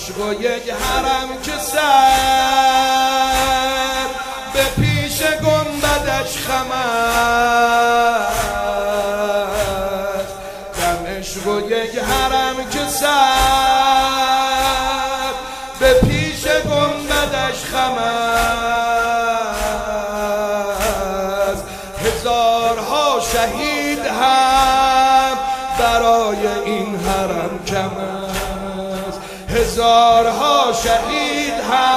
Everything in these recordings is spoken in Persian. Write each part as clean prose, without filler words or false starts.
عشق و یک حرم که سر به پیش گنبدش خم است. عشق و یک حرم که سر به پیش گنبدش خم است. هزارها شهید هم برای این حرم کم است. هزارها شهید هم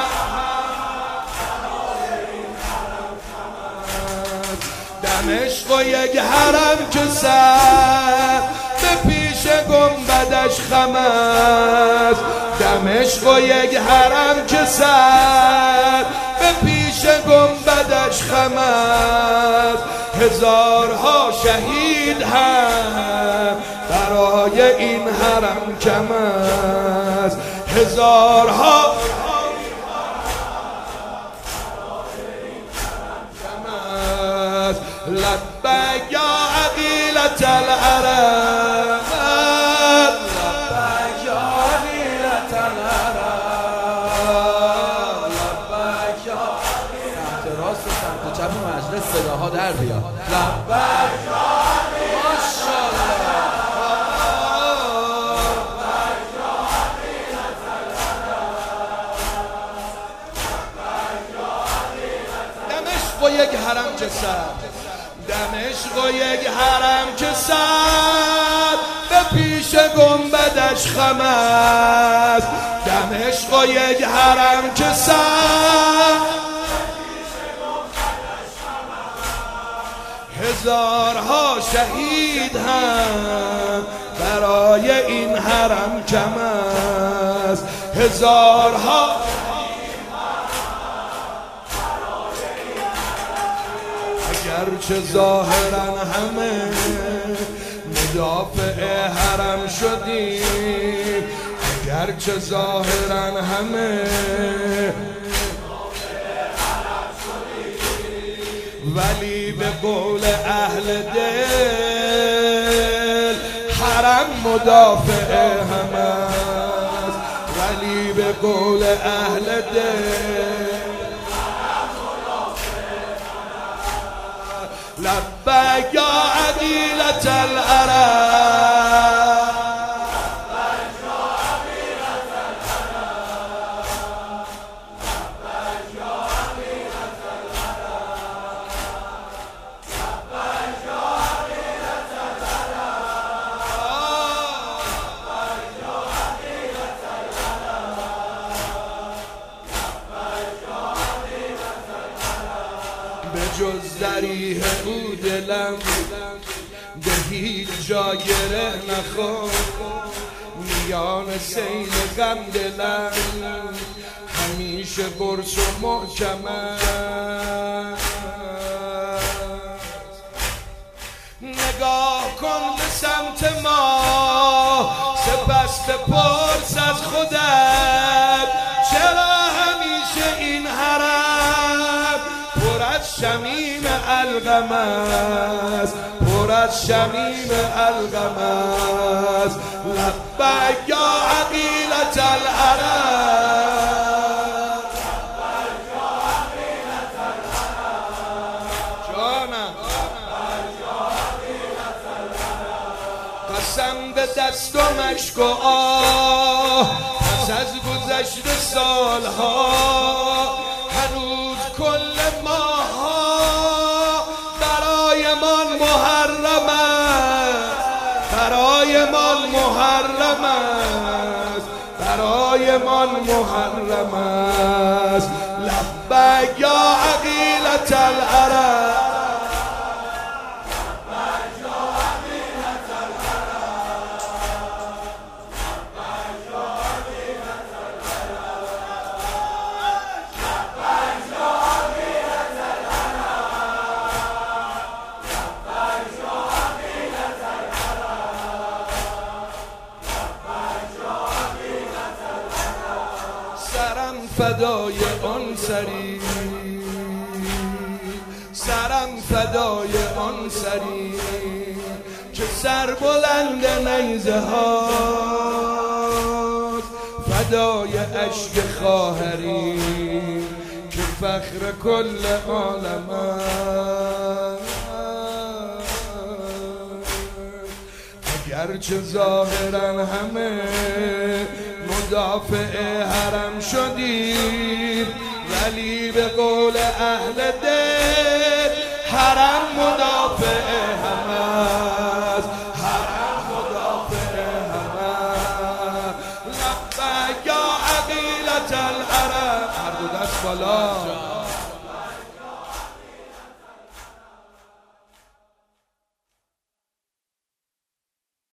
دمشق و یک حرم که سر به پیش گنبدش خم است. دمشق و یک حرم که سر به پیش گنبدش خم است. هزارها شهید هم برای این حرم کم است. هزارها لبیک یا عقیلة العرب، لبیک یا عقیلة العرب، لبیک یا سمت راست و سمت چپ مجلس صداها در بیاد. لبیک یا ماشاءالله، لبیک یا عقیلة العرب، دمشق و یک حرم که سر، دمشق و یک حرم که سر به پیش گنبدش خم است. دمشق و یک حرم که سر هزارها شهید هم برای این حرم کم است. هزارها اگرچه ظاهرا همه مدافع حرم شدیم، اگرچه ظاهرا همه ولی به قول اهل دل حرم مدافع هم است. ولی به قول اهل دل لبیک یا عقیلة العرب، لبیک یا عقیلة العرب، لبیک یا عقیلة العرب، لبیک یا عقیلة العرب، به جز ذریح او دلم به هیچ جا گره نخورد. میان سیل غم دلم همیشه قرص و محکم است. نگاه کن به سمت ما، سپس بپرس از خودت چرا همیشه این حرم پر از شمیم الغم است، پر از شمیم الغم است. لبیک یا عقیلة العرب، لبیک یا عقیلة العرب، جانم لبیک یا عقیلة العرب. قسم به دست و مشک و آه پس از گذشت سالها هنوز کل ماها برایمان محرم است، برایمان محرم است، برایمان محرم است. لبیک یا عقیلة العرب، فدای آن سری، سرم فدای آن سری که سر بلند نیزه هاست. فدای اشک خواهریم که فخر کل عالم است. اگرچه ظاهرا همه مدافع حرم شدیم، ولی به قول اهل دل حرم مدافع هم است. حرم مدافع هم است. لبیک یا عقیلة الحرم. هر دو دست بالا.